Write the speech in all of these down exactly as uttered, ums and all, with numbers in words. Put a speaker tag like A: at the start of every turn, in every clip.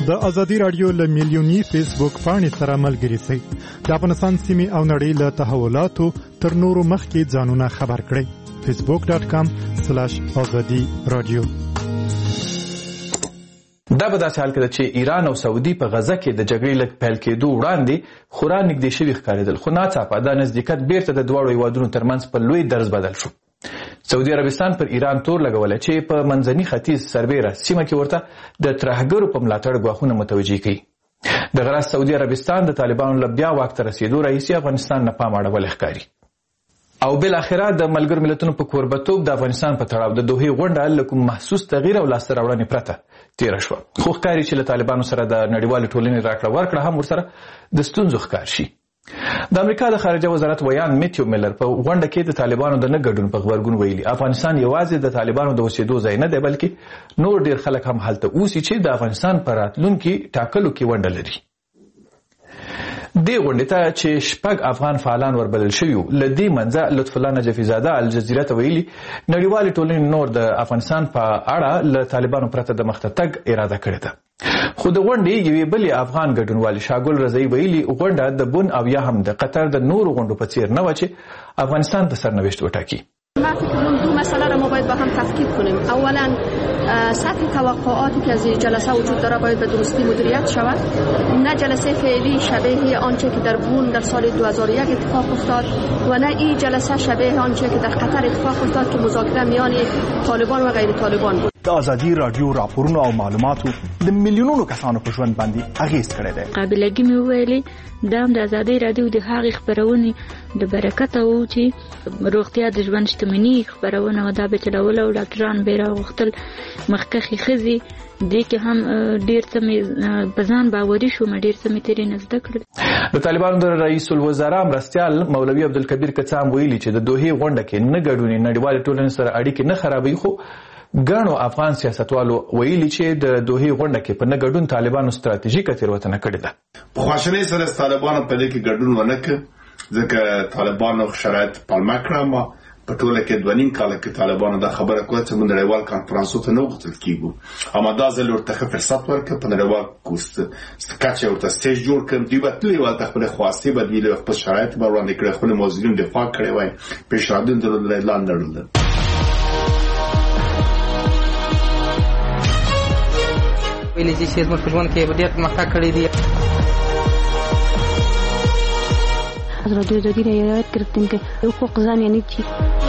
A: د ازادي رادیو له میلیوني فیسبوک پاڼې سره ملګري شئ. د افغانستان سیمې او نړۍ له تحولاتو تر نورو مخکې ځانونه خبر کړئ. فیسبوک ډاٹ کام سلاش ازادي رادیو.
B: دا به داسې حال کې ده چې ایران او سعودي په غزه کې د جګړې له پیل کېدو وړاندې خورا نږدې شوي ښکارېدل، خو ناڅاپه دا نزدېکت بیرته د دواړو هیوادونو ترمنځ په لوی درز بدل شو. سعودي عربستان پر ایران تور لګولی چې په منځني ختیځ سربیره سیمه کې ورته د ترهګرو په ملاتړ ګواښونه متوجه کوي. دغه راز سعودي عربستان د طالبانو له بیا واک ته رسېدو راهیسې افغانستان نه پام اړولی ښکاري. او بالاخره د ملګرو ملتونو په کوربتوب د افغانستان په تړاو د دوحې غونډه له کوم محسوس تغییر او لاسته راوړنې پرته تېره شوه، خو ښکاري چې له طالبانو سره د نړیوالې ټولنې راکړه ورکړه هم ورسره د ستونزو ښکار شي. د امریکا د خارجه وزارت ویان میتیو میلر په غونډه کې د طالبانو د نه ګډون په غبرګون ویلي افغانستان یوازې د طالبانو د اوسېدو ځای نه دی، بلکې نور ډېر خلک هم هلته اوسي چې د افغانستان په راتلونکي ټاکلو کې ونډه لري. دې غونډې ته چې شپږ افغان فعالان وربلل شوي وو، له دې منځه لطف الله نجفي زاده الجزیره ته ویلي نړیوالې ټولنې نور د افغانستان په اړه له طالبانو پرته د مخته تګ اراده کړې ده. خو د غونډې یوې بلې افغان ګډونوالې شاګل رضایي ویلي غونډه د بن او یا هم د قطر د نورو غونډو په څیر نه وه چې افغانستان ته سرنوشت وټاکي.
C: ما فکر کنم دو مسئله را ما باید با هم تفکیک کنیم. اولا سطح توقعاتی که از این جلسه وجود داره باید به درستی مدیریت شود، نه جلسه فعلی شبیه آنچه که در بون در سال دو هزار و یک اتفاق افتاد و نه این جلسه شبیه آنچه که در قطر اتفاق افتاد که مذاکره میان طالبان و غیر طالبان بود.
D: د ازادي رادیو راپورونو او معلوماتو د میلیونونو کسانو په ژوند باندې اغیز کړی دی.
E: قابلګي مې وویلې دا هم د ازادي رادیو د هغې خپرونې د برکته و چې روغتیا د ژوند شتمني خپرونه وه، دا به چلوله او ډاکټران به یې راغوښتل. مخکښې ښځې دې کې هم ډېر څه مې په ځان باوري شوم، ډېر څه مې ترې نه زده کړل.
B: د طالبانو د رئیس الوزرا مرستیال مولوي عبدالکبیر کڅام ویلي چې د دوحې غونډه کې نه ګډون نړیوالې ټولنې سره اړیکې نه خرابوي، خو ګڼو افغان سیاستوالو ویلي چې د دوحې غونډه کې په نه ګډون طالبانو ستراتیژیکه تېروتنه کړې ده.
F: په خواشینۍ سره طالبانو په دې کې ګډون ونه کړ، ځکه طالبانو شرایط پالمه کړه. ما په ټوله کې دوه نیم کاله کې طالبانو دا خبره کوله چې موږ نړیوال کنفرانسو ته نه غوښتل کېږو، اما دا ځل ورته ښه فرصت ورکړه، په نړیوال کچه ورته سټیج جوړ کړ. دوی به تللي ول، خپلې خواستې به دوی خپل شرایط به وړاندې کړی، خپل موضوعین دفاع کړی وای، پیشنهادونه درلودل، اعلان درلودل.
G: ویلي چې زموږ په ژوند کې ډېر پرمختګ کړی دی.
H: رادیو ازادی را یاد کردیم که حقوق زن یعنی چی؟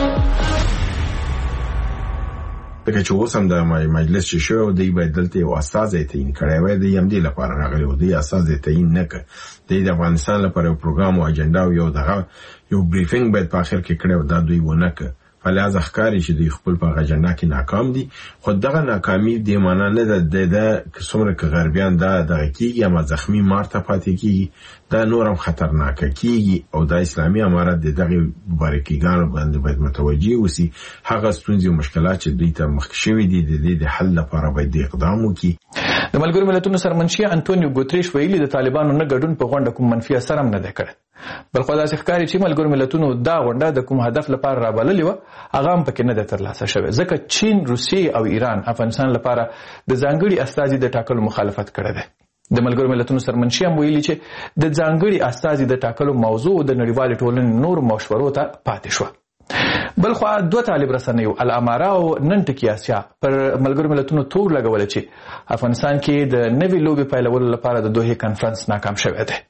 I: دغه چې اوس هم د مجلس چې شو دی باید دلته یو استازی تعیین کړی وای، دی هم دې لپاره راغلی و، دی استازی تعیین نه کړ. دی د افغانستان لپاره یو پروګرام او اجنډا او یو دغه یو بریفینګ باید په اخر کې کړی و، دا دوی ونه کړ. فلهذا ښکاري چې دوی خپل په اجنډا کې ناکام دي. خو دغه ناکامي دې معنا نه ده د څومره که غربیان دا دغه کېږي اما زخمي مارته پاتې کېږي، دا نور هم خطرناکه کېږي او دا اسلامي امارت د دغې مبارکیګانو باندې باید متوجه اوسي. هغه ستونزې او مشکلات چې دوی ته مخکې شوي دي د دې د حل لپاره باید اقدام وکړي.
B: د ملګرو ملتونو سرمنشي انټونیو ګوتریش ویلي د طالبانو نه ګډون په غونډه کوم منفي اثر هم نه دی کړی، بلخو داسې ښکاري چې ملګرو ملتونو دا غونډه د کوم هدف لپاره رابللې وه هغه هم پکې نه ده ترلاسه شوی، ځکه چین، روسیې او ایران افغانستان لپاره د ځانګړي استازي د ټاکلو مخالفت کړی دی. د ملګرو ملتونو سرمنشي هم ویلي چې د ځانګړي استازي د ټاکلو موضوع د نړیوالې ټولنې نور مشورو ته پاتې شوه. بلخوا دوه طالب رسنیو الاماره او نن ټکي اسیا پر ملګرو ملتونو تور لګوله چې افغانستان کې د نوې لوبې پیلولو لپاره د دوحې کنفرانس ناکام شوی دی.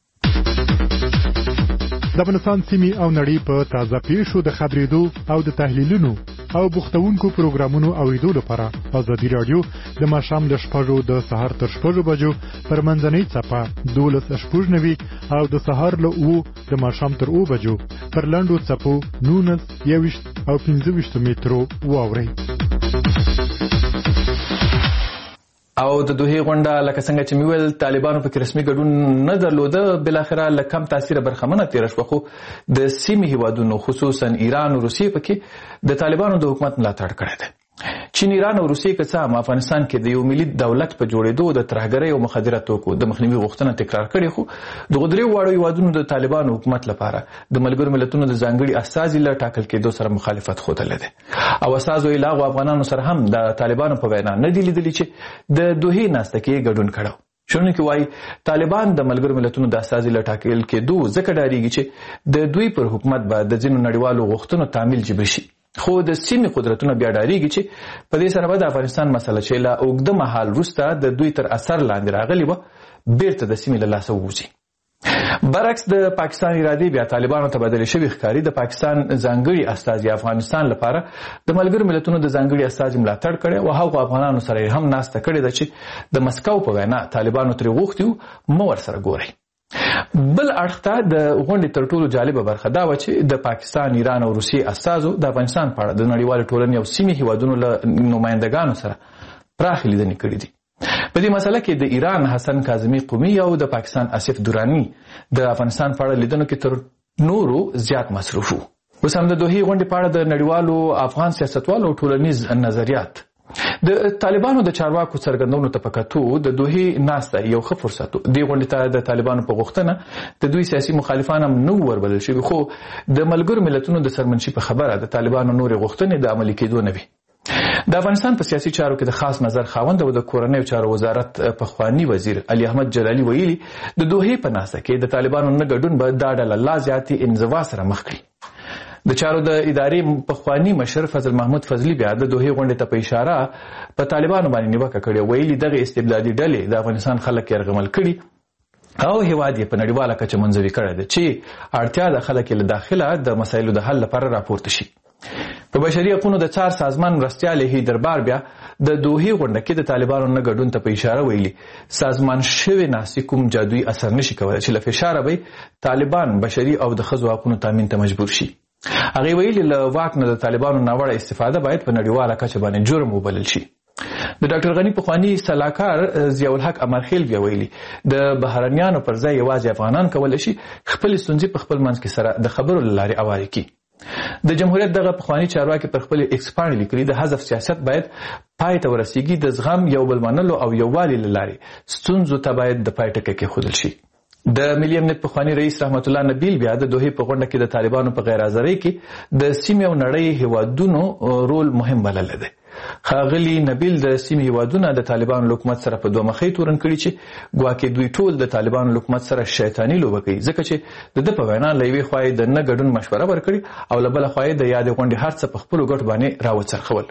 A: د افغانستان سیمې او نړۍ په تازه پیښو د خبرېدو او د تحلیلونو او بوختونکو پروګرامونو اوریدو لپاره ازادي رادیو د ماښام له شپږو د سهار تر شپږو بجو پر منځنۍ څپه دولس شپږ نوي او د سهار له اوو د ماښام تر اوو بجو پر لنډو څپو نولس یوویشت او پنځه ویشت مترو واورئ.
B: او د دوحې غونډه لکه څنګه چې مې ویل طالبانو پکې رسمي ګډون نه درلوده، بالاخره له کم تاثیره برخمنه تېره شوه، خو د سیمې هیوادونو خصوصا ایران او روسیې پکې د طالبانو د حکومت ملاتړ کړی دی. چین، ایران او روسیې که څه هم افغانستان کې د یو ملي دولت په جوړېدو د ترهګرۍ او مخدره توکو د مخنیوي غوښتنه تکرار کړې، خو دغو درې واړو هیوادونو د طالبانو حکومت لپاره د ملګرو ملتونو د ځانګړي استازي له ټاکل کېدو سره مخالفت ښودلی دی او استازو یې له هغو افغانانو سره هم د طالبانو په وینا نه دي لیدلي چې د دوحې ناسته کې ګډون کړی. شنونکي وایي طالبان د ملګرو ملتونو د استازي له ټاکل کېدو ځکه ډارېږي چې د دوی پر حکومت به د ځینو نړیوالو غوښتنو تامل جبر شي، خو د سیمې قدرتونه بیا ډارېږي چې په دې سره به د افغانستان مسله چې له اوږده مهال وروسته د دوی تر اثر لاندې راغلې وه بیرته د سیمې له لاسه ووځي. برعکس د پاکستان ارادې بیا طالبانو ته بدلې شوي ښکاري. د پاکستان ځانګړي استازي افغانستان لپاره د ملګرو ملتونو د ځانګړي استازي ملاتړ کړی او هغو افغانانو سره یې هم ناسته کړې ده چې د مسکو په وینا طالبانو ترې غوښتي وو مه ورسره ګورئ. بل اړخ ته د غونډې تر ټولو جالبه برخه دا وه چې د پاکستان، ایران او روسیې استازو د افغانستان په اړه د نړیوالې ټولنې او سیمې هیوادونو له نمایندګانو سره پراخې لیدنې کړي دي. په دې مسله کې د ایران حسن کاظمي قومي او د پاکستان آصف دراني د افغانستان په اړه لیدنو کې تر نورو زیات مصروف وو. اوس هم د دوحې غونډې په اړه د نړیوالو افغان سیاستوالو او ټولنیز نظریات د طالبانو د چارواکو څرګندونو ته په کتو د دوحې ناسته یو ښه فرصت و. دې غونډې ته د طالبانو په غوښتنه د دوی سیاسي مخالفان هم نه وربلل شوي، خو د ملګرو ملتونو د سرمنشي په خبره د طالبانو نورې غوښتنې د عملي کېدو نه وي. د افغانستان په سیاسي چارو کې د خاص نظر خاوند او د کورنیو چارو وزارت پخوانی وزیر علي احمد جلالي ویلي د دوحې په ناسته کې د طالبانو نه ګډون به دا ډله لا زیاتې انزوا سره مخ کړي. د چارو د ادارې پخوانی مشر فضل محمود فضلي بیا د دوحې غونډې ته په اشاره په طالبانو باندې نیوکه کړې، ویلي دغه استبدادي ډلې د افغانستان خلک یرغمل کړي او هیواد یې په نړیواله کچه منزوي کړی دی چې اړتیا د خلک له داخله د مسایلو د حل لپاره راپورته شي. په بشري حقوقو د څار سازمان مرستیال هی دربار بیا د دوحې غونډه کې د طالبانو نه ګډون ته په اشاره ویلي سازمان شوی ناسي کوم جادویي اثر نشي کولای چې له فشاره به طالبان بشري او د ښځو حقوقو تامین ته مجبور شي. هغې ویلي له واک نه د طالبانو ناوړه استفاده باید په نړیواله کچه باندې جرم وبلل شي. د ډاکټر غني پخوانی سلاکار ضیاء الحق امرخیل بیا ویلي د بهرنیانو پر ځای یوازې افغانان کولی شي خپلې ستونزې په خپل منځ کې سره د خبرو له لارې اوارې کړي. د جمهوریت دغه پخوانی چارواکي پر خپل ایکس پاڼې لیکلي د حذف سیاست باید پای ته ورسیږي، د زغم یو بل منلو او یووالي له لارې ستونزو ته باید د پای ټکی کېښودل شي. د ملي امنیت پخوانی رئیس رحمت الله نبیل بیا د دوحې په غونډه کې د طالبانو په غیر حاضرۍ کې د سیمې او نړۍ هیوادونو رول مهم بللی دی. ښاغلي نبیل د سیمې هیوادونه د طالبانو له حکومت سره په دوه مخۍ تورن کړي چې ګواکې دوی ټول د طالبانو له حکومت سره شیطاني لوبه کوي، ځکه چې د ده په وینا له یوې خوا یې د نه ګډون مشوره ورکړي او له بله خوا یې د یادې غونډې هر څه په خپلو ګټو باندې راوڅرخول.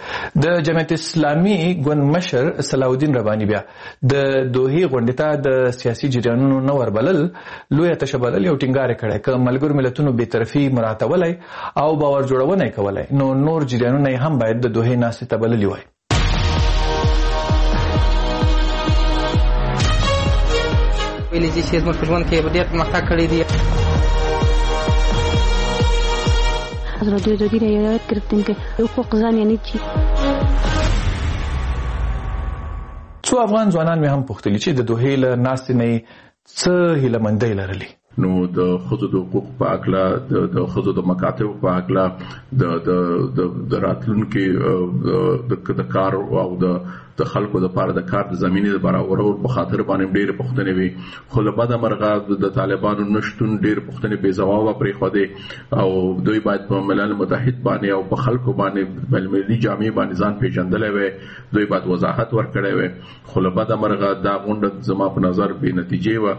B: د جمعیت اسلامي ګوند مشر صلاح الدین رباني بیا د دوحې غونډې ته د سیاسي جریانونو نه وربلل لویه تشه بلل یو ټینګار یې کړی. که ملګرو ملتونو بېطرفي مراعاتولی او باور جوړونه یې کولی نو نور جریانونه یې هم باید د دوحې ناستې ته بللي وای.
G: ویلي چې زموږ په ژوند کې ډېر پرمختګ کړی دی.
H: حضرت زودی را یاد کردیم که حقوق زن یعنی چی؟
B: څو افغان ځوانان مې هم پوښتلي چې د دوحې له ناستې نه یې څه هیلهمندۍ لرلې.
J: نو د ښځو د حقوق په هکله د ښځو د مکاتبو په هکله د راتلونکي د کار او د خلکو دپاره د کار د زمینې د برابرولو په خاطر باندې ډېرې پوښتنې وي، خو له بده مرغه د طالبانو نه شتون ډېرې پوښتنې بې ځوابه پرېښودې او دوی باید په ملل متحد باندې او په خلکو باندې بینالمللي جامعې باندې ځان پېژندلی وی، دوی باید وضاحت ورکړی وی، خو له بده مرغه دا غونډه زما په نظر بې نتیجې وه.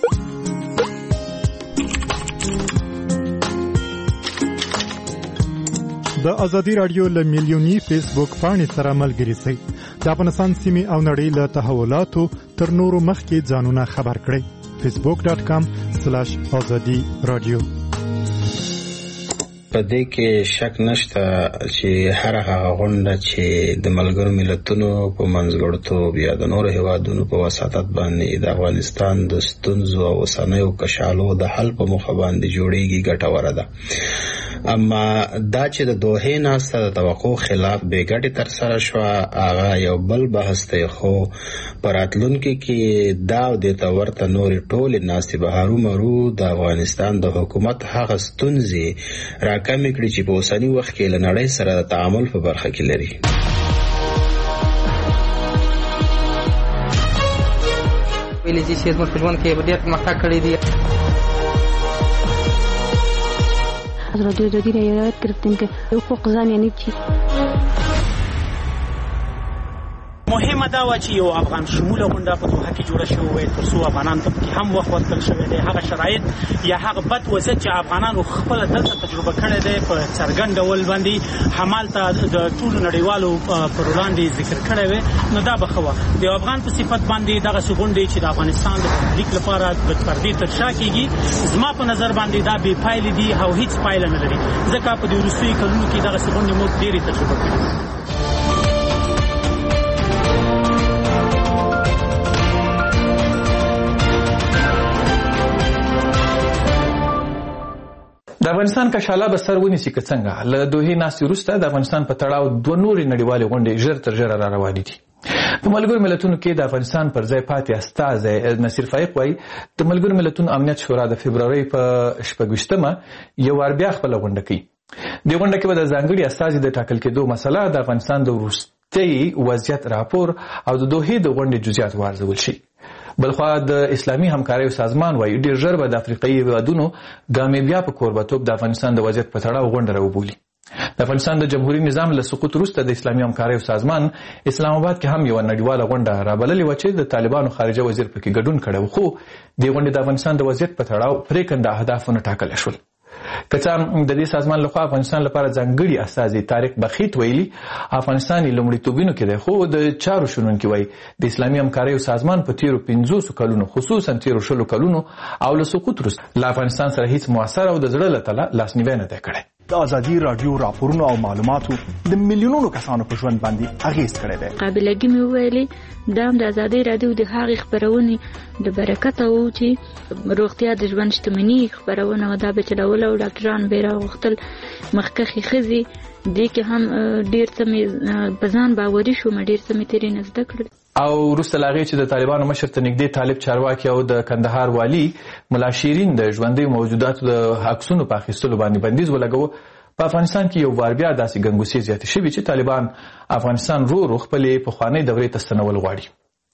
A: د ازادي رادیو له میلیوني فیسبوک پاڼې سره ملګري شئ. د افغانستان سیمې او نړۍ له تحولاتو تر نورو مخکې ځانونه خبر کړئ. فیسبوک ډاټ کام سلاش ازادي رادیو.
K: په دې کې شک نشته چې هر هغه غونډه چې د ملګرو ملتونو په منځګړیتوب یا د نورو هیوادونو په وساطت باندې د افغانستان د ستونزو او اوسنیو کشالو د حل په موخه باندې جوړیږي ګټوره ده. اما دا چې د دوحې ناسته د توقع خلاف بې ګټې ترسره شوه هغه یو بل بحث دی، خو په راتلونکي کې دا او دې ته ورته نورې ټولې ناستې به هرومرو د افغانستان د حکومت هغه ستونزې راکمې کړي چې په اوسني وخت کې له نړۍ سره د تعامل په برخه کې لري.
G: ویلي چې زموږ په ژوند کې ډېر پرمختګ کړی دی.
H: حضرت ازادی را یاد کردیم که حقوق زن یعنی چی؟
L: مهمه دا و چې یو افغان شموله غونډه په دوحه کې جوړه شوې وي تر څو افغانان ته هم وخت ورکړل شوی دی هغه شرایط یا هغه بد وضعیت چې افغانانو خپل دلته تجربه کړی دی په څرګند ډول باندې همالته د ټولو نړیوالو پر وړاندې ذکر کړی وي نو دا به ښه وه. د افغان په صفت باندې دغسې غونډې چې د افغانستان د پبلیک لپاره د پردې تر شا کېږي زما په نظر باندې دا بې پایلې دي او هیڅ پایله نه لري ځکه په دې وروستیو کلونو کې دغسې غونډې موږ ډېرې تجربه کړي.
B: د افغانستان کشاله به سر ونیسي که څنګه له دوحې ناستې وروسته د افغانستان په تړاو دوه نورې نړیوالې غونډې ژر تر ژره را روانې دي. په ملګرو ملتونو کې د افغانستان پر ځای پاتې استازی نصیر فایق وایي د ملګرو ملتونو امنیت شورا د فبرورۍ په شپږویشتمه یو وار بیا خپله غونډه کوي. دې غونډه کې به د ځانګړي استازي د ټاکل کېدو مسله د افغانستان د وروستي وضعیت راپور او د دوحې د غونډې جزئیات وارزول شي. بلخوا د اسلامي همکاریو سازمان وایي ډېر ژر به د افریقایي هېوادونو ګامیبیا په کوربتوب د افغانستان د وضعیت په تړاو غونډه راوبولي. د افغانستان د جمهوري نظام له سقوط وروسته د اسلامي همکاریو سازمان اسلام آباد کې هم یوه نړیواله غونډه رابللې وه چې د طالبانو خارجه وزیر پکې ګډون کړی و خو دې غونډې د افغانستان د وضعیت په تړاو پرېکنده اهداف ونه ټاکلی شول. که څه هم د دې سازمان لخوا افغانستان لپاره ځانګړي استازي طارق بخیت ویلي افغانستان یې لومړیتوبونو کې دی خو د چارو شنونکي وایي د اسلامي همکاریو سازمان په تیرو پنځوسو کلونو خصوصا تیرو شلو کلونو او له سقوط وروسته له افغانستان سره هیڅ مؤثر او د زړه له تله لاسنیوی نه دی کړی.
D: د ازادي راډیو راپورونو او معلوماتو د میلیونونو کسانو په ژوند باندې اغېز کړی دی.
E: قابلګي مې وویلې دا هم د ازادي راډیو د هغې خپرونې د برکته و چې روغتیا د ژوند شتمني خپرونه وه دا به چلوله او ډاکټران به یې راغوښتل مخکښې ښځې دې کې هم ډېر څه مې په ځان باوري شوم ډېر څه مې ترې نه زده کړل.
B: او وروسته له هغې چې د طالبانو مشر ته نږدې طالب چارواکي او د کندهار والي ملا شیرین د ژوندیو موجوداتو د عکسونو په اخیستلو باندې بندیز ولګوه په افغانستان کې یو وار بیا داسې ګنګوسې زیاتې شوي چې طالبان افغانستان رو رو خپلې پخوانۍ دورې ته ستنول غواړي.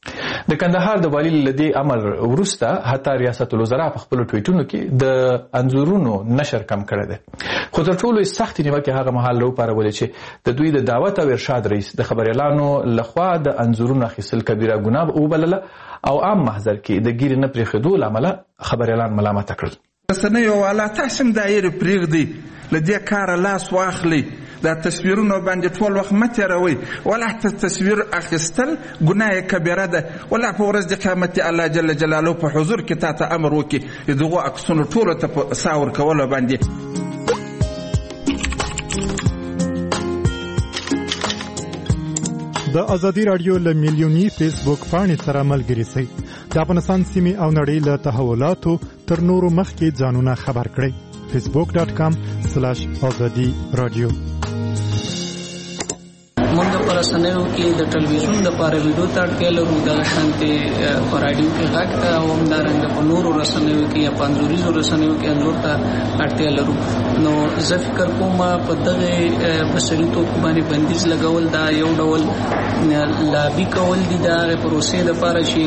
B: د کندهار د والي له دې امر وروسته حتی ریاست الوزرا په خپلو ټویټونو کې د انځورونو نشر کم کړی دی خو تر ټولو یې سختې نیوکې هغه مهال راوپارولې چې د دوی د دعوت او ارشاد رئیس د خبریالانو لخوا د انځورونو اخیستل کبیره ګناه وبلله او عام محضر کې د ګیرې نه پرېښودو له امله خبریالان ملامته کړل.
M: رسنیو والا تاسو هم دایرې پرېږدئ له دې کاره لاس واخلئ دا تصویرونه باندې ټول وخت مه تېروئ ولا تصویر اخیستل ګناه کبیره ده ولا په ورځ د قیامت الله جل جلاله په حضور کې تا ته امر وکړي د دغو عکسونو ټولو ته په سا ورکولو باندې.
A: د ازادي راډیو له میلیوني فیسبوک پاڼې سره ملګري شئ. د افغانستان سیمې او نړۍ له تحولاتو تر نورو مخکې ځانونه خبر کړئ. فیسبوک ډاټ کام سلاش ازادي راډیو.
N: موږ په رسنیو کې د ټلویزیون لپاره ویډیو ته اړتیا لرو د شانتي په رادیو کې غږ ته او همدارنګه په نورو رسنیو کې یا په انځوریزو رسنیو کې انځور ته اړتیا لرو. نو زه فکر کوم په دغه بشري توکو باندې بندیز لګول دا یو ډول لابي کول دي د پروسې لپاره چې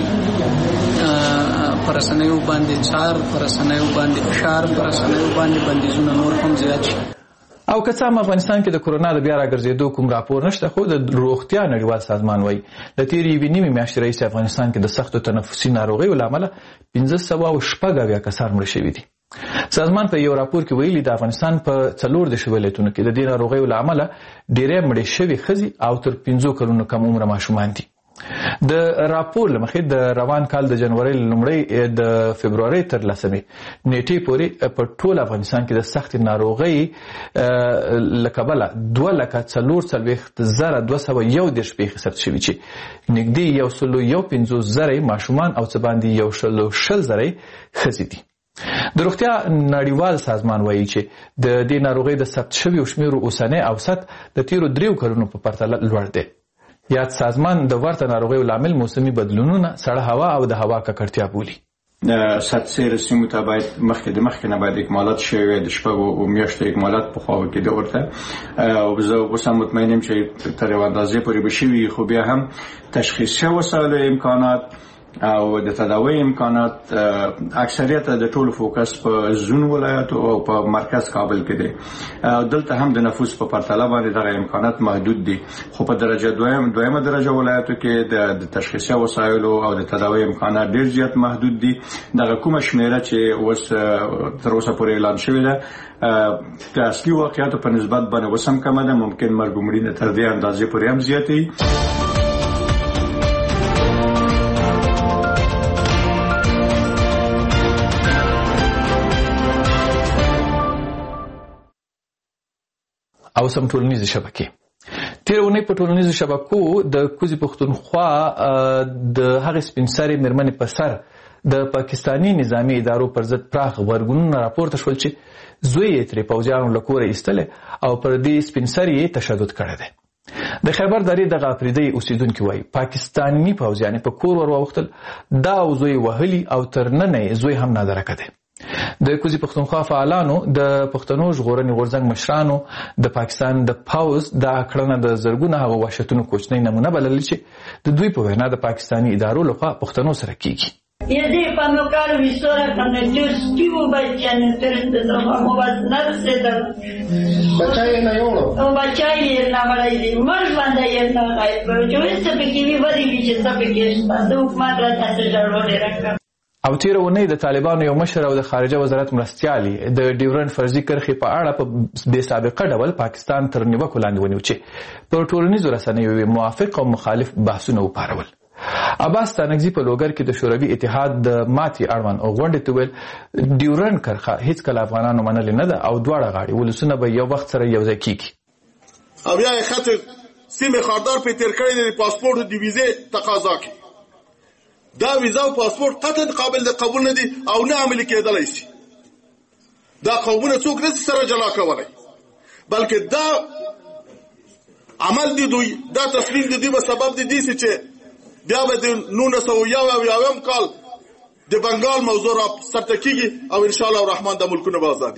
N: پر رسنیو باندې څار پر رسنیو باندې فشار پر رسنیو باندې بندیزونه نور هم زیات شي.
B: او که څه هم افغانستان کې د کورونا د بیا راګرځېدو کوم راپور نشته خو د روغتیا نړیوال سازمان وایي د تېرې یوې نیمې میاشتې راهیسې افغانستان کې د سختو تنفسي ناروغیو له امله پنځه سوه او شپږ اویا کسان مړه شوي دي. سازمان په یو راپور کې ویلي د افغانستان په څلور دېرش ولایتونو کې د دې ناروغیو له امله ډېری مړې شوي ښځې او تر پنځو کلونو کم عمره ماشومان دي. د راپور له مخې د روان کال د جنورۍ لومړۍ د فبرورۍ تر لسمې نیټې پورې په ټول افغانستان کې د سختې ناروغۍ له کبله دوه لکه څلور څلوېښت زره دوه سوه یو دېرش پېښې ثبت شوي چې نږدې یو سلو یو پنځوس زره ماشومان او څه باندې یو سلو شل زره ښځې دي. د روغتیا نړیوال سازمان وایي چې د دې ناروغۍ د ثبت شویو شمیرو اوسنی اوسط د تیرو دریو کلونو په پرتله لوړ دی. یاد سازمان د ورته ناروغیو لامل موسمي بدلونونه سړه هوا او د هوا ککړتیا بولي.
O: د سرتسیرو سیمو ته باید مخکې د مخکې نه باید اکمالات شوي وي د شپږو میاشتو اکمالات پخوا کېده ورته او زه اوس هم مطمئن یم چې تر یوه اندازې پورې به شوي خو بیا هم تشخیصي وسایلو امکانات او د تداوی امکانات اکثریت د ټولو فوکس په زون ولایت او په مرکز کابل کې دی. دلته هم د نفوس په پرتله باندې دغه امکانات محدود دي، خو په درجه دویم دویمه درجه ولایتو کې د تشخیصي وسایلو او د تداوی امکانات ډیر زیات محدود دي. دغه کومه شمیره چې اوس تر اوسه پورې اعلان شوې ده د اصلي واقعیاتو په نسبت باندې اوس هم کمه ده، ممکن مرګ و مړینه تر دې اندازې پورې هم زیاتې وي.
B: او سم ټولنیزې شبکې. تیر اونۍ په ټولنیزو شبکو د کوزي پښتونخوا د هغې سپین سرې مېرمنې په سر د پاکستاني نظامي ادارو پر ضد پراخ غبرګونونه راپورته شول چې زوی یې ترې پوځیانو له کوره ایستلی او پر دې سپین سرې یې تشدد کړی دی. د خیبر درې دغه افریدی اوسیدونکي وایي پاکستاني پوځیان په کور ور واوښتل، دا او زوی وهلي او تر ننه یې زوی هم نادرکه دی. د کوزي پښتونخوا فعالانو د پښتنو ژغورنې غورځنګ مشرانو د پاکستان د پوځ دا کړنه د زرګونه هغه وحشتونو کوچنۍ نمونه بللې چې د دوی په وینا د پاکستاني ادارو لخوا پښتنو سره کیږي.
P: Ieri quando caro vi sono con il giustivo bacciano per da mo vas narse da bacciai na yolo o bacciai na malai mar banda yerna ai pero yo este pekivi vadi vi sta pekish banda matra ته جوړول راکړه.
B: او تیر ونې د طالبانو یو مشر او د خارجه وزارت مرستیالي د ډیورنډ فرضي کرښې په اړه په بې سابقه ډول پاکستان تر نیوکو لاندې ونیو چې په ټولنیزو رسنیو موافق او مخالف بحثونه وپارول. عباس تانکزي په لوګر کې د شوروي اتحاد د ماتي اړوند غونډې ته ویل ډیورنډ کرښه هیڅ کله افغانانو منلې نه ده او دواړه غاړې ولسونه به یو وخت سره یو ځای کیږي.
Q: او بیا یې خاطر سیمه خاردار په تیر کړی د پاسپورت د ویزې تقاضا کوي. دا ویزا او پاسپورت قطعا قابل د قبول نه دي او نه عملي کېدلی شي. دا قومونه څوک نه سره جلا کولی، بلکې دا عمل دی دوی دا تصمیم دی دوی به سبب دی دي چې بیا به د نولس سوه یو اویایم کال د بنګال موضوع را سرته کېږي او انشاءالله الرحمن د ملکونه به ازادي.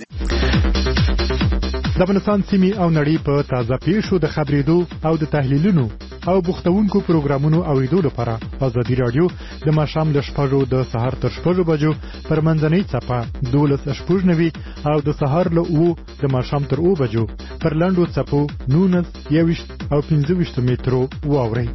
A: د افغانستان سیمې او نړۍ په تازه پیښو د خبرېدو او د تحلیلونو او بوختونکو پروګرامونو اوریدو لپاره ازادي راډیو د ماښام له شپږو د سهار تر شپږو بجو پر منځنۍ څپه دولس شپږ نوي او د سهار له اوو د ماښام تر اوو بجو پر لنډو څپو نولس یوویشت او پنځه ویشت مترو واورئ.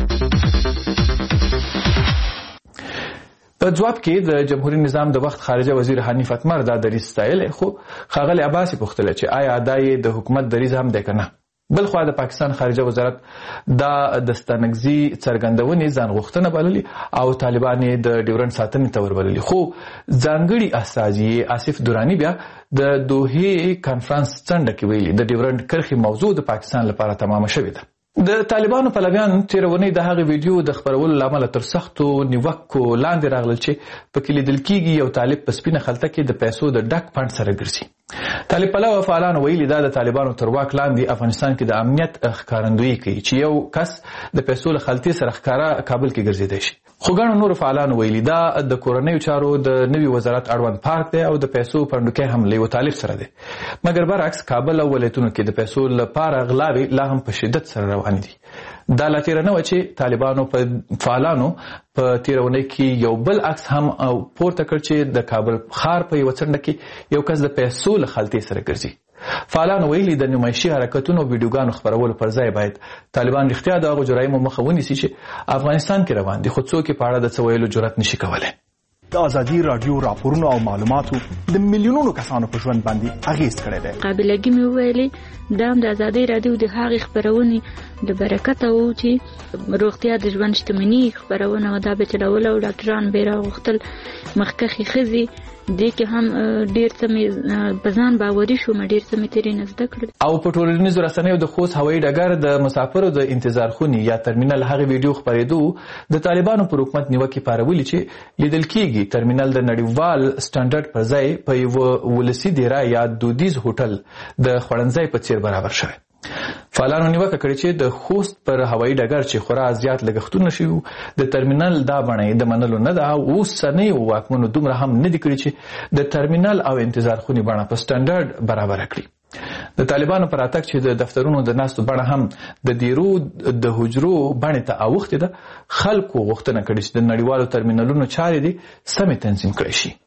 B: په ځواب کې د جمهوریت نظام د وخت خارجه وزیر حنیف اتمر دا دریځ ستایلی، خو ښاغلی عباس یې پوښتلی چې آیا دا یې د حکومت دریځ هم دی که نه. بل خوا د پاکستان خارجه وزارت دا د ستانکزي څرګندونې ځان غوښتنه بللي او طالبان یې د ډیورنډ ساتنې ته وربللي، خو ځانګړي استازي آصف دراني بیا د دوحې کانفرنس څنډه کې ویلي د ډیورنډ کرښې موضوع د پاکستان لپاره تمامه شوې ده. د طالبانو پلویان تېره اونۍ د هغې ویډیو د خپرولو له امله تر سختو نیوکو لاندې راغلل چې پکې لیدل کېږي یو طالب په سپینه خلطه کې د پیسو د ډک فنډ سره ګرځي. طالب پلوه فعالانو ویلي دا د طالبانو تر واک لاندې افغانستان کې د امنیت ښکارندویي کوي چې یو کس د پیسو له خلطې سره ښکاره کابل کې ګرځېدی شي. خو ګڼو نورو فعالانو ویلي دا د کورنیو چارو د نوي وزارت اړوند پارک دی او د پیسو پنډوکی هم له یو طالب سره دی، مګر برعکس کابل او ولایتونو کې د پیسو لپاره غلاوې لا هم په شدت سره روانې دي. دا لا تېره نه وه چې طالبانو په فعالانو په تېره اونۍ کې یو بل عکس هم پورته کړ چې د کابل ښار په یوه څنډه کې یو کس د پیسو له خلطې سره ګرځي. فعالانو ویلي د نمایشي حرکتونو او ویډیوګانو خپرولو پر ځای باید طالبان رښتیا د هغو جرایمو مخه ونیسي چې افغانستان کې روان دي، خو څوک یې په اړه د څه ویلو جرأت نشي کولی.
D: د ازادي راډیو راپورونو او معلوماتو د میلیونونو کسانو په ژوند باندې اغېز کړی دی.
E: قابلګي مې وویلې دا هم د ازادي راډیو د هغې خپرونې د برکته و چې روغتیا د ژوند شتمني خپرونه وه، دا به چلوله او ډاکټران به یې راغوښتل. مخکښې ښځې دې کې هم ډېر څه مې په ځان باوري شوم، ډېر څه مې ترې نه زده کړل. او په ټولنیزو رسنیو د خوست هوایي ډګر د مسافرو د انتظار خونې یا ترمینل هغې ویډیو خپرېدو د طالبانو پر حکومت نیوکې پارولي چې لیدل کېږي ترمینل د نړیوال سټنډرډ پر ځای په یوه ولسي دیره یا دودیز هوټل د خوړنځای په څېر برابر شوی. فعالانو نیوکه کړې چې د خوست پر هوایي ډګر چې خورا زیات لګښتونه شوي د ترمینل دا بڼه د منلو نه ده او اوسنیو واکمنو دومره هم نه دي کړي چې د ترمینل او انتظار خونې بڼه په سټنډرډ برابره کړي.
B: د طالبانو پر اتک چې د دفترونو د ناستو بڼه هم د دیرو د حجرو بڼې ته اوښتې ده، خلکو غوښتنه کړې چې د نړیوالو ترمینلونو چارې دې سمې تنظیم کړای شي.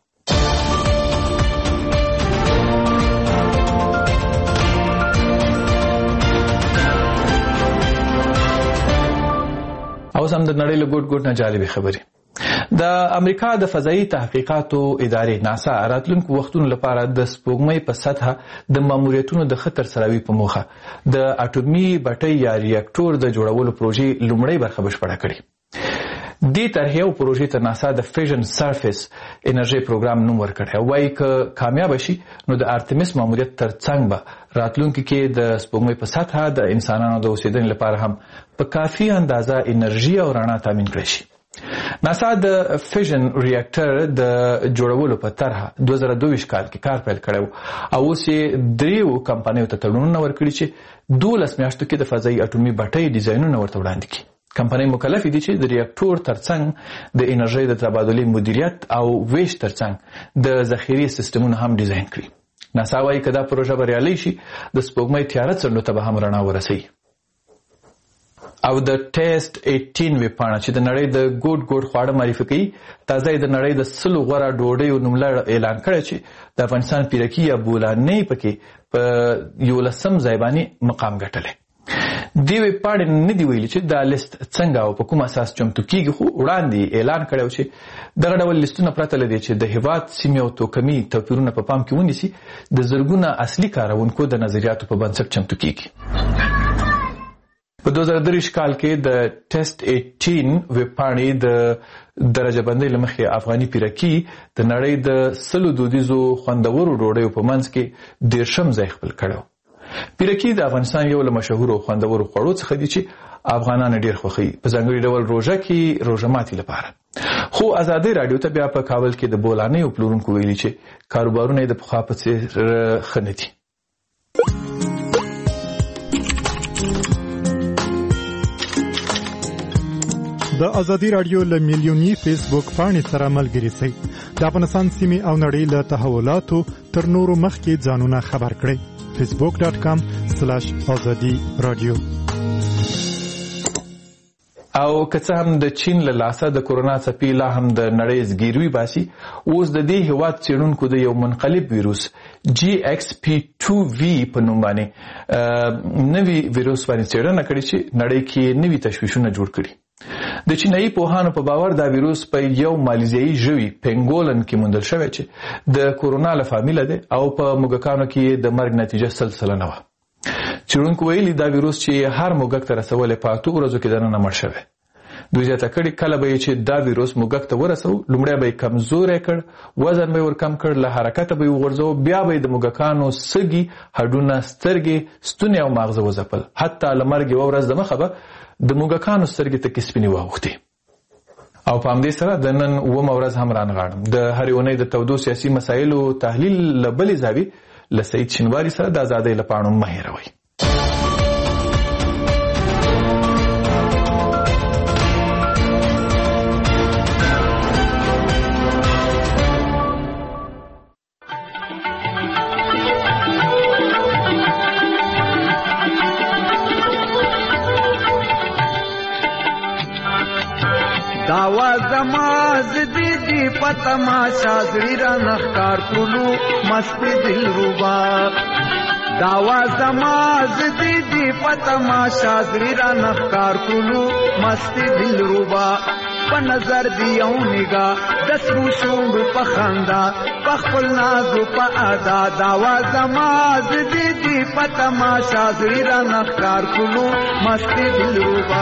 B: اوس هم د نړۍ له ګوټ ګوټ نه جالبې خبرې. د امریکا د فضایي تحقیقاتو ادارې ناسا راتلونکو وختونو لپاره د سپوږمۍ په سطحه د ماموریتونو د ښه ترسروي په موخه د اټومي بټۍ یا ریاکټور د جوړولو پروژې لومړۍ برخه بشپړه کړې. دې طرحې او پروژې ته ناسا د فیژن سرفیس انرژي پروګرام نوم ورکړی او وایي که کامیاب شي نو د ارتمیس ماموریت ترڅنګ به راتلونکي کې د سپوږمۍ په سطحه د انسانانو د اوسېدنې لپاره هم په کافي اندازه انرژي او رڼا تامین کړی شي. ناسا د فیژن ریاکټر د جوړولو په طرحه دوه زره دوه ویشت کال کې کار پیل کړی او اوس یې دریو کمپنیو ته تړونونه ورکړي چې دولس میاشتو کې د فضایي اټومي بټۍ ډیزاینونه ورته وړاندې کړي. کمپنۍ مکلفې دي چې د ریاکټور ترڅنګ د انرژۍ د تبادلې مدیریت او ویش ترڅنګ د ذخیرې سیستمونه هم ډیزاین کړي. ناسا وایي که دا پروژه بریالۍ شي د سپوږمۍ تیاره څنډو ته به هم رڼا ورسوي. او د ټیسټ اټین ویبپاڼه چې د نړۍ د ګوټ ګوټ خواړه معرفي کوي تازه د نړۍ د سلو غوره ډوډیو نوملړ اعلان کړی چې د افغانستان پیرکي یا بولانۍ پکې په یولسم ځای باندې مقام ګټلی. دې ویبپاڼې نه دي ویلي چې دا لیست څنګه او په کوم اساس چمتو کیږي، خو وړاندې اعلان کړی و چې دغه ډول لیستونه پرته له دې چې د هېواد سیمې او توکمي توپیرونه په پام کې ونیسي د زرګونه اصلي کاروونکو د نظریاتو په بنسټ چمتو کیږي. په دوه زره درویشت کال کې د ټیسټ اټین ویبپاڼې د درجه بندۍ له مخې افغاني پیرکي د نړۍ د سلو دودیزو خوندورو ډوډیو په منځ کې دېرشم ځای خپل کړی. پیرکي د افغانستان یو له مشهورو خوندورو خوړو څخه دي چې افغانان ډېر خوښوي، په ځانګړي ډول روژه کې روژه ماتي لپاره. خو ازادۍ راډیو ته بیا په کابل کې د بولانیو پلورونکو ویلي چې کاروبارونه یې د پخوا په څېر ښه نه دي.
A: د ازادي رادیو له میلیوني فیسبوک پاڼې سره ملګري شئ. د افغانستان سیمې او نړۍ له تحولاتو تر نورو مخکې ځانونه خبر کړئ. فیسبوک ډاٹ کام سلاش آزادي رادیو.
B: او که څه هم د چین له لاسه د کورونا څپې لا هم د نړۍ زګیروي باسي، اوس د دې هېواد څېړونکو د یو منقلب ویروس جی ایکس پی ټو وي په نوم باندې نوي ویروس باندې څېړنه کړې چې نړۍ کې نوي تشویشونه جوړ کړي. د چینایي پوهانو په باور دا ویروس په یو مالیزیایي ژوي پینګولن کې موندل شوی چې د کورونا له فامیله دی او په موږکانو کې د مرګ نتیجه سل سلنه وه. څېړونکو ویلي دا ویروس چې هر موږک ته رسولی په اتو ورځو کې دننه مړ شوی. دوی زیاته کړي کله به یې چې دا ویروس موږک ته ورسو لومړی به یې کمزوری کړ، وزن به یې ورکم کړ، له حرکته به یې وغورځو، بیا به یې د موږکانو سږي، هډونه، سترګې، ستونې او ماغزه وځپل. حتی له مرګ یوه ورځ دمخه به د موږکانو سترګې تکې سپینې واوښتې. او په همدې سره د نن اوومه ورځ هم رانغاړم د هرې اونۍ د تودو سیاسي مسایلو تحلیل له بلې زاویې له سعید شینواري سره د ازادۍ له پاڼو مه هېروئ.
R: تماشا زړی را نخکار کولو مستی دل روبا داوا زما زدی دی پتماشا زړی را نخکار کولو مستی دل روبا په نظر دیو نگاه د سرو شونډو په خندا په خپل نازو په ادا داوا زما زدی دی پتماشا زړی را نخکار کولو مستی دل روبا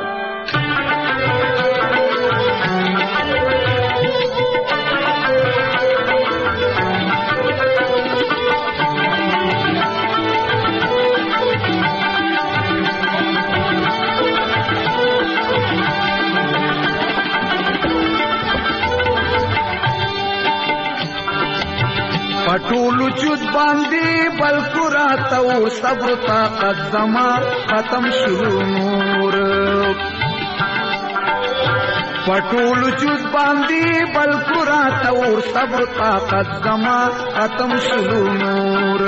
R: پټولو چود باندې بلکو راتاو صبر طاقت زما ختم شو نور پټول وجود باندې بل پورا تور صبر طاقت زما ختم شلو نور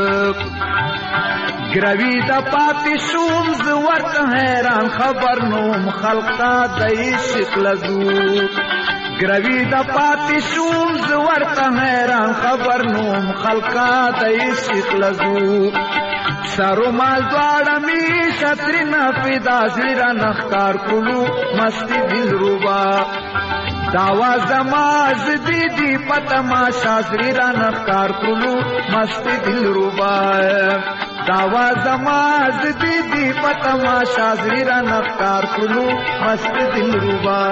R: ګروي د پاتې شوم زه ورته حیران خبر نوم خلقا د عشق لزو ګروي د پاتې شوم زه ورته حیران خبر نوم خلقا د عشق لزو سرو مال دواړه می شترنا پیدا زیرا نخکار کولو مستی دل روبا داوا زماز دی دی پتا ما شازریرا نخکار کولو مستی دل روبا داوا زماز دی دی پتا ما شازریرا نخکار کولو مستی دل روبا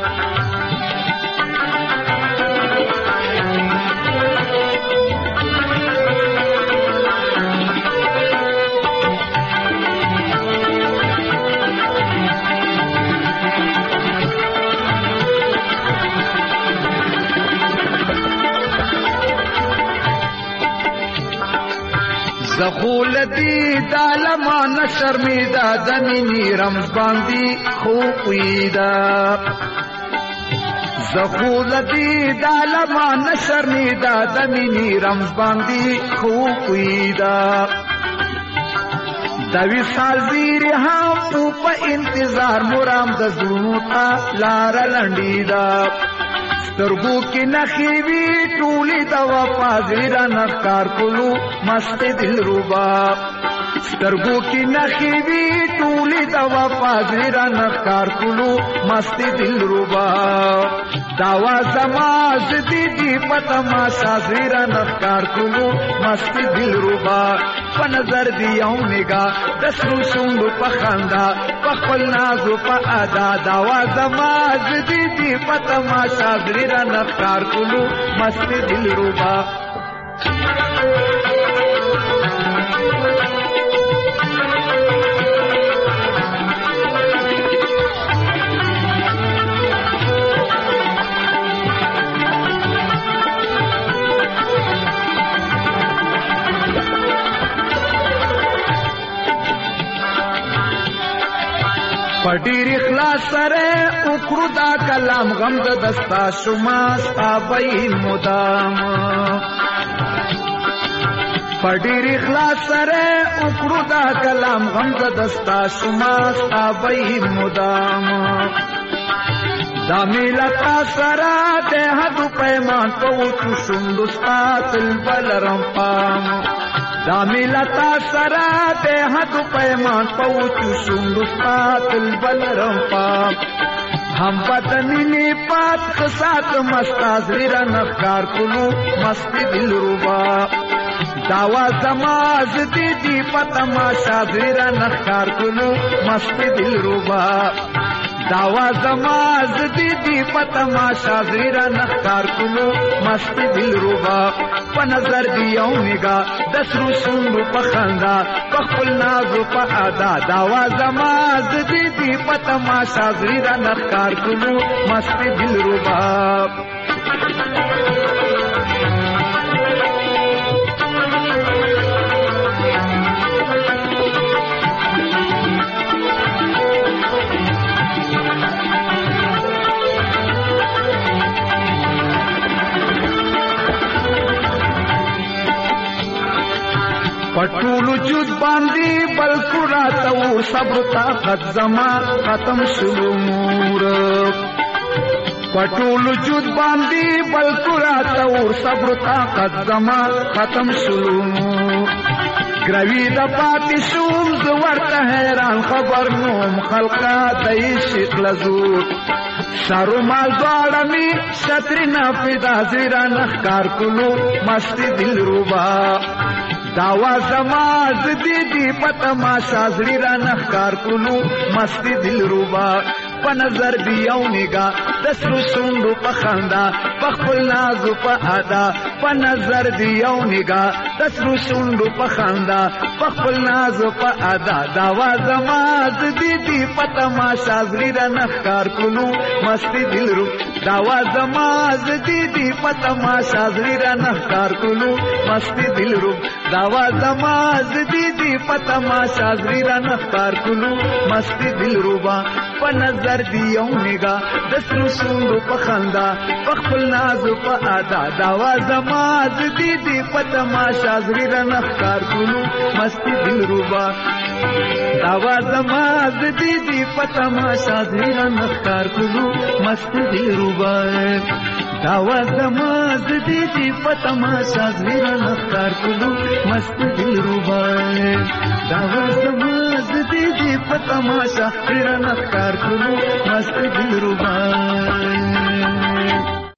R: زخول دی دالما نشرمیدا دمینی رمز باندی خوپیدا زخول دی دالما نشرمیدا دمینی رمز باندی خوپیدا دوی سال زیری هم پا انتظار مرام د زونو تا لارا لنڈیدا سترګو کې نخې وی ټولې د وفا زیرا نخکار کولو مست دل روبا سترګو کې نخې وی ټولې د وفا زیرا نخکار کولو مست دل روبا داوا زماز دی دی پتا ما شازیرا نخکار کولو مست دل روبا په نظر دی یو نگاه د سرو شونډو په خندا په خپل نازو په ادا داوا زماز دی دی پتا ما شازیرا نخکار کولو مست دل روبا پډیر اخلاص سره وکړو دا کلام غم د دستا شما ستابای مدام پډیر اخلاص سره وکړو دا کلام غم د دستا شما ستابای مدام دا میلتا سره ده حد پیمان پوتو شوندستا تل بلرم پام دا ملتا سرا دے حد پیمان پوچو شوندستا تل بلرم پام ہم بدنی پات خسات مستاز ریرا نخکار کلو مست دل روبا داوا زماز دی دی پتا ما شازیرا نخکار کلو مست دل روبا داوا زماز دی دی پتا ما شازیرا نخکار کلو مست دل روبا په نظر دی یو نگاه د سرو شونډو په خندا په خپل نازو په ادا داوا زماز دی دی پتا ما شازیرا نخکار کلو مست دل روبا پټول وجود باندې بل پورا تور صبر طاقت زما ختم شلو نور پټول وجود باندې بل پورا تور صبر طاقت زما ختم شلو نور ګروي د پاتې شوم زه ورته حیران خبر نوم خلقا د عشق لزور سارو مال دواړه می شترنا پیدا زیرا نخکار کولو مست دل روبا داوا زماز دی دی پتا ما شازری را نخکار کولو مست دل روبا په نظر دی یو نگاه د سرو شونډو په خندا په خپل نازو په ادا په نظر دی یو نگاه د سرو شونډو په خندا په خپل نازو په ادا داوا زماز دی دی پتا ما شازری را نخکار کولو مست دل رو داوا زماز دی دی پتا ما شازری را نخکار کولو مست دل رو داوا زماز دی دی پتا ما شازری را نخکار کولو مست دل روبا په نظر دی یو نگاه د سرو شونډو په خندا په خپل ناز په ادا دا وا زما زدي دی په تماشا زړه رانه ښکار کولو مستی دلربا دا وا زما زدي دی په تماشا زړه رانه ښکار کولو مستی دلربا دا وا زما زدي دی په تماشا زړه رانه ښکار کولو مستی دلربا دا وا زما زدي دی په تماشا زړه رانه ښکار کولو مستی دلربا